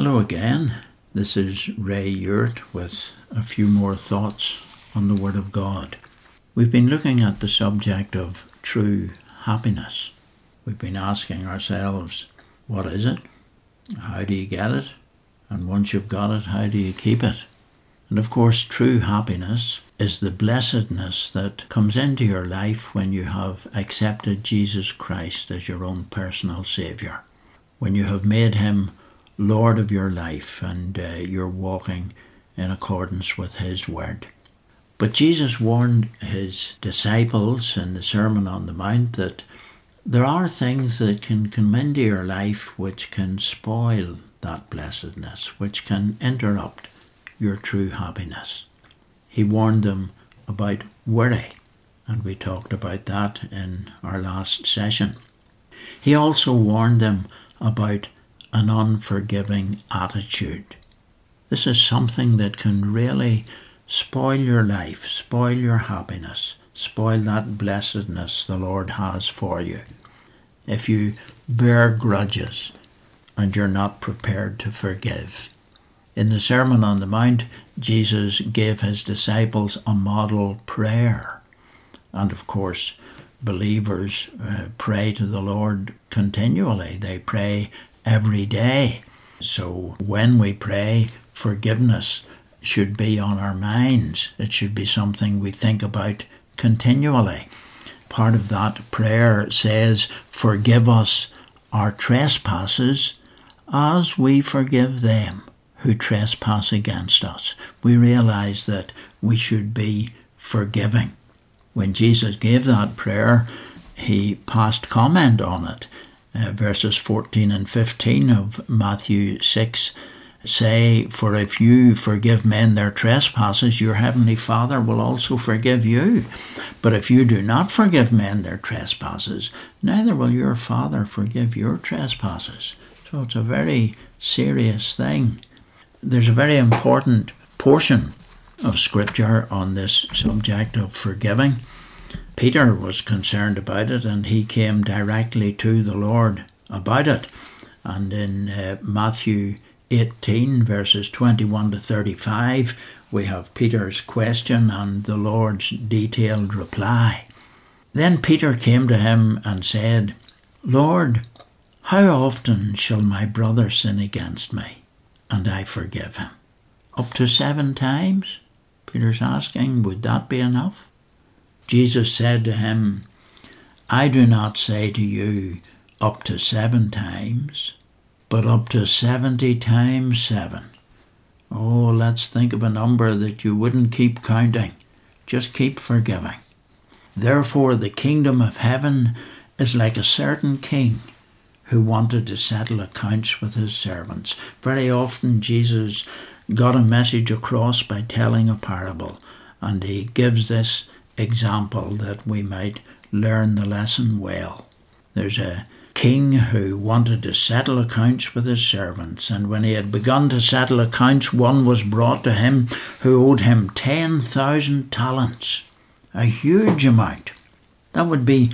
Hello again. This is Ray Ewart with a few more thoughts on the Word of God. We've been looking at the subject of true happiness. We've been asking ourselves, what is it? How do you get it? And once you've got it, how do you keep it? And of course, true happiness is the blessedness that comes into your life when you have accepted Jesus Christ as your own personal Saviour. When you have made Him Lord of your life and you're walking in accordance with His word. But Jesus warned His disciples in the Sermon on the Mount that there are things that can come into your life which can spoil that blessedness, which can interrupt your true happiness. He warned them about worry, and we talked about that in our last session. He also warned them about an unforgiving attitude. This is something that can really spoil your life, spoil your happiness, spoil that blessedness the Lord has for you. If you bear grudges and you're not prepared to forgive. In the Sermon on the Mount, Jesus gave His disciples a model prayer. And of course, believers pray to the Lord continually. They pray every day. So when we pray, forgiveness should be on our minds. It should be something we think about continually. Part of that prayer says, "Forgive us our trespasses as we forgive them who trespass against us." We realize that we should be forgiving. When Jesus gave that prayer, He passed comment on it. Verses 14 and 15 of Matthew 6 say, "For if you forgive men their trespasses, your heavenly Father will also forgive you. But if you do not forgive men their trespasses, neither will your Father forgive your trespasses." So it's a very serious thing. There's a very important portion of Scripture on this subject of forgiving. Peter was concerned about it, and he came directly to the Lord about it. And in Matthew 18 verses 21 to 35, we have Peter's question and the Lord's detailed reply. Then Peter came to Him and said, "Lord, how often shall my brother sin against me, and I forgive him? Up to 7 times?" Peter's asking, would that be enough? Jesus said to him, "I do not say to you up to 7 times, but up to 70 times 7. Oh, let's think of a number that you wouldn't keep counting. Just keep forgiving. "Therefore the kingdom of heaven is like a certain king who wanted to settle accounts with his servants." Very often Jesus got a message across by telling a parable, and He gives this example that we might learn the lesson well. There's a king who wanted to settle accounts with his servants, and when he had begun to settle accounts, one was brought to him who owed him 10,000 talents, a huge amount. That would be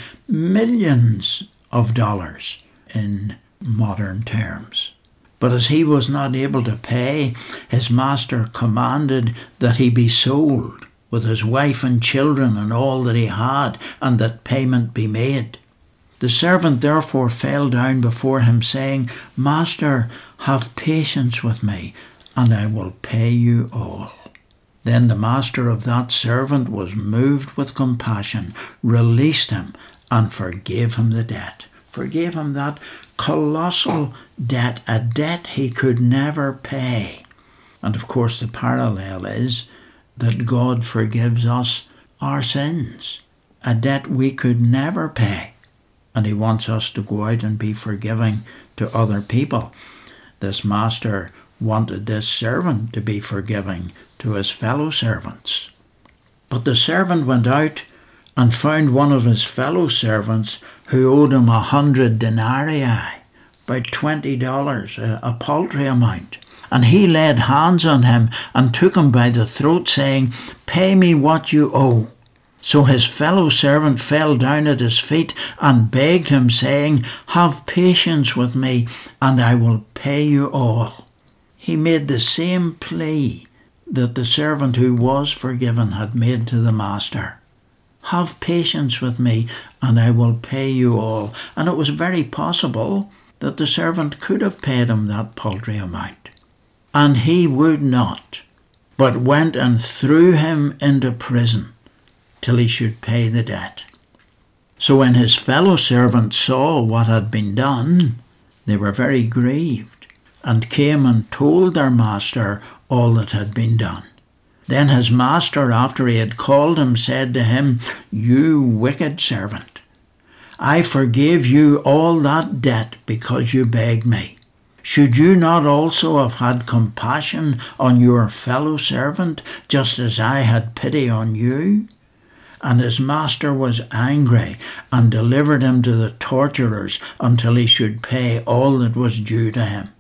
millions of dollars in modern terms. But as he was not able to pay, his master commanded that he be sold with his wife and children and all that he had, and that payment be made. The servant therefore fell down before him, saying, "Master, have patience with me, and I will pay you all." Then the master of that servant was moved with compassion, released him, and forgave him the debt. Forgave him that colossal debt, a debt he could never pay. And of course the parallel is that God forgives us our sins, a debt we could never pay. And He wants us to go out and be forgiving to other people. This master wanted this servant to be forgiving to his fellow servants. But the servant went out and found one of his fellow servants who owed him 100 denarii, about $20, a paltry amount. And he laid hands on him and took him by the throat, saying, "Pay me what you owe." So his fellow servant fell down at his feet and begged him, saying, "Have patience with me, and I will pay you all." he made the same plea that the servant who was forgiven had made to the master. Have patience with me, and I will pay you all. And it was very possible that the servant could have paid him that paltry amount. And he would not, but went and threw him into prison till he should pay the debt. So when his fellow servants saw what had been done, they were very grieved, and came and told their master all that had been done. Then his master, after he had called him, said to him, You wicked servant, I forgave you all that debt because you begged me. Should you not also have had compassion on your fellow servant, just as I had pity on you? And his master was angry, and delivered him to the torturers until he should pay all that was due to him.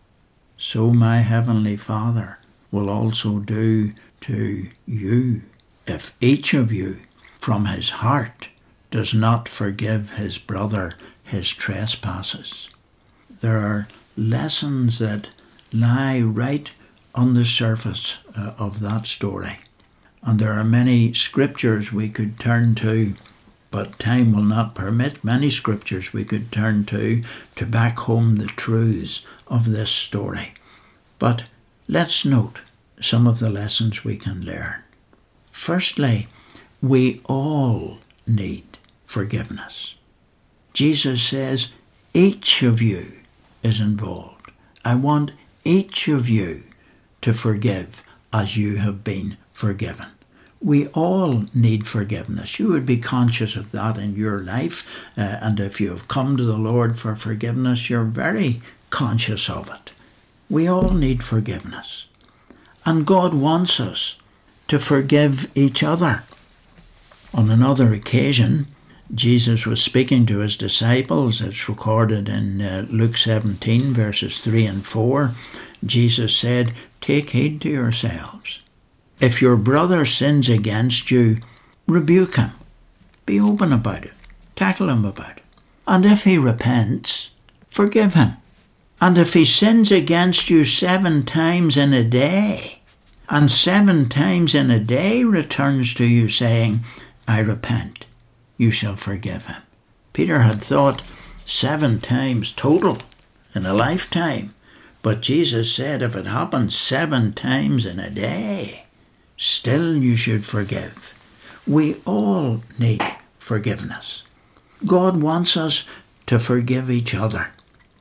So my heavenly Father will also do to you, if each of you from his heart does not forgive his brother his trespasses. There are lessons that lie right on the surface of that story. And there are many scriptures we could turn to, but time will not permit many scriptures we could turn to back home the truths of this story. But let's note some of the lessons we can learn. Firstly, we all need forgiveness. Jesus says each of you is involved. I want each of you to forgive as you have been forgiven. We all need forgiveness. You would be conscious of that in your life, and if you have come to the Lord for forgiveness, you're very conscious of it. We all need forgiveness. And God wants us to forgive each other. On another occasion, Jesus was speaking to his disciples. It's recorded in Luke 17, verses 3 and 4. Jesus said, Take heed to yourselves. If your brother sins against you, rebuke him. Be open about it. Tackle him about it. And if he repents, forgive him. And if he sins against you 7 times in a day, and 7 times in a day returns to you saying, I repent, you shall forgive him. Peter had thought 7 times total in a lifetime. But Jesus said if it happens 7 times in a day, still you should forgive. We all need forgiveness. God wants us to forgive each other.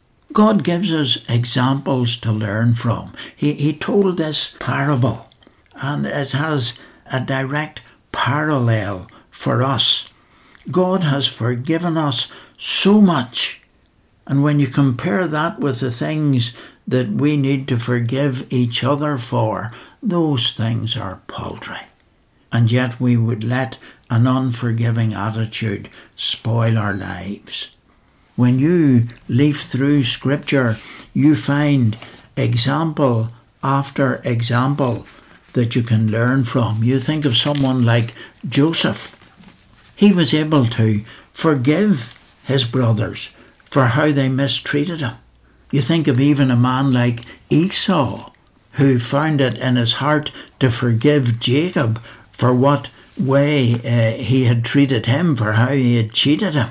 God gives us examples to learn from. He told this parable, and it has a direct parallel for us. God has forgiven us so much. And when you compare that with the things that we need to forgive each other for, those things are paltry. And yet we would let an unforgiving attitude spoil our lives. When you leaf through Scripture, you find example after example that you can learn from. You think of someone like Joseph. He was able to forgive his brothers for how they mistreated him. You think of even a man like Esau, who found it in his heart to forgive Jacob for what way he had treated him, for how he had cheated him.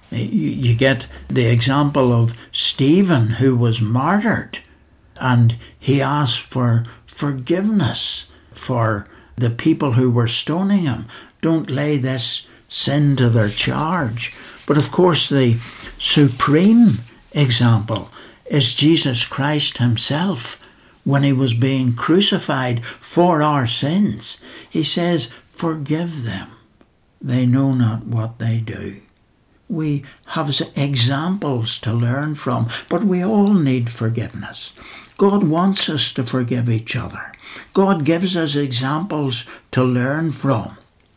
You get the example of Stephen, who was martyred, and he asked for forgiveness for the people who were stoning him. Don't lay this sin to their charge. But of course the supreme example is Jesus Christ himself. When he was being crucified for our sins, he says, forgive them. They know not what they do. We have examples to learn from, but we all need forgiveness. God wants us to forgive each other. God gives us examples to learn from.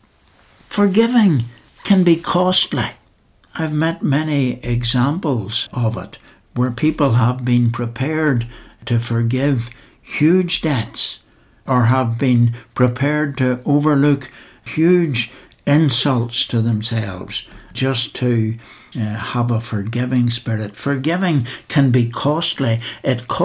Forgiving can be costly. I've met many examples of it where people have been prepared to forgive huge debts or have been prepared to overlook huge insults to themselves just to have a forgiving spirit. Forgiving can be costly. It costs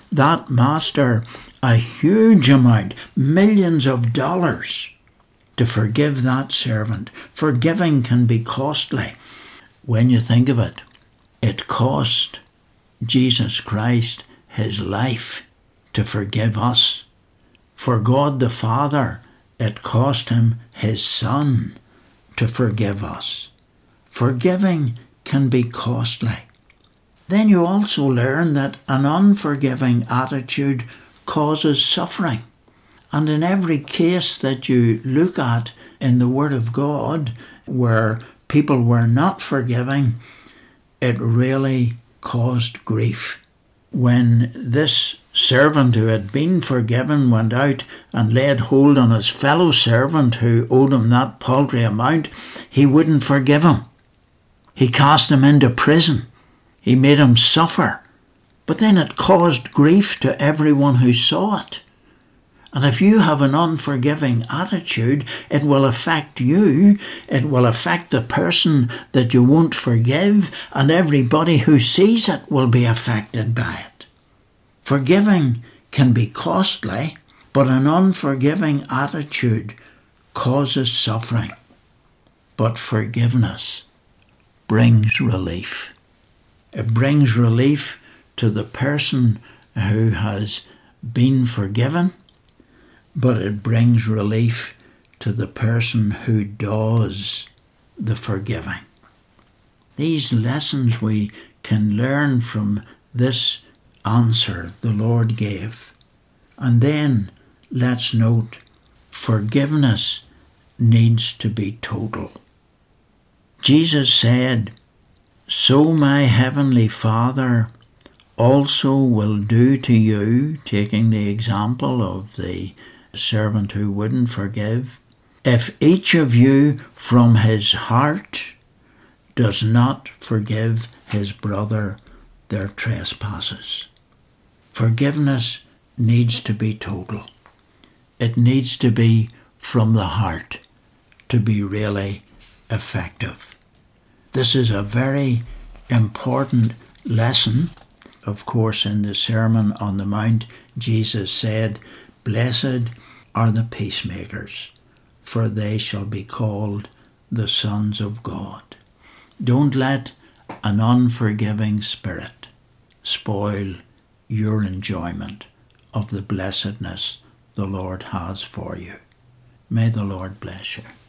that master a huge amount, millions of dollars, to forgive that servant. Forgiving can be costly. When you think of it, it cost Jesus Christ his life to forgive us. For God the Father, it cost him his Son to forgive us. Forgiving can be costly. Then you also learn that an unforgiving attitude causes suffering. And in every case that you look at in the Word of God where people were not forgiving, it really caused grief. When this servant who had been forgiven went out and laid hold on his fellow servant who owed him that paltry amount, he wouldn't forgive him. He cast him into prison. He made him suffer. But then it caused grief to everyone who saw it. And if you have an unforgiving attitude, it will affect you. It will affect the person that you won't forgive, and everybody who sees it will be affected by it. Forgiving can be costly, but an unforgiving attitude causes suffering. But forgiveness brings relief. It brings relief to the person who has been forgiven, but it brings relief to the person who does the forgiving. These lessons we can learn from this answer the Lord gave. And then let's note, forgiveness needs to be total. Jesus said, "So my heavenly Father also will do to you," taking the example of the servant who wouldn't forgive, "if each of you from his heart does not forgive his brother their trespasses." Forgiveness needs to be total. It needs to be from the heart to be really effective. This is a very important lesson. Of course, in the Sermon on the Mount, Jesus said, "Blessed are the peacemakers, for they shall be called the sons of God." Don't let an unforgiving spirit spoil your enjoyment of the blessedness the Lord has for you. May the Lord bless you.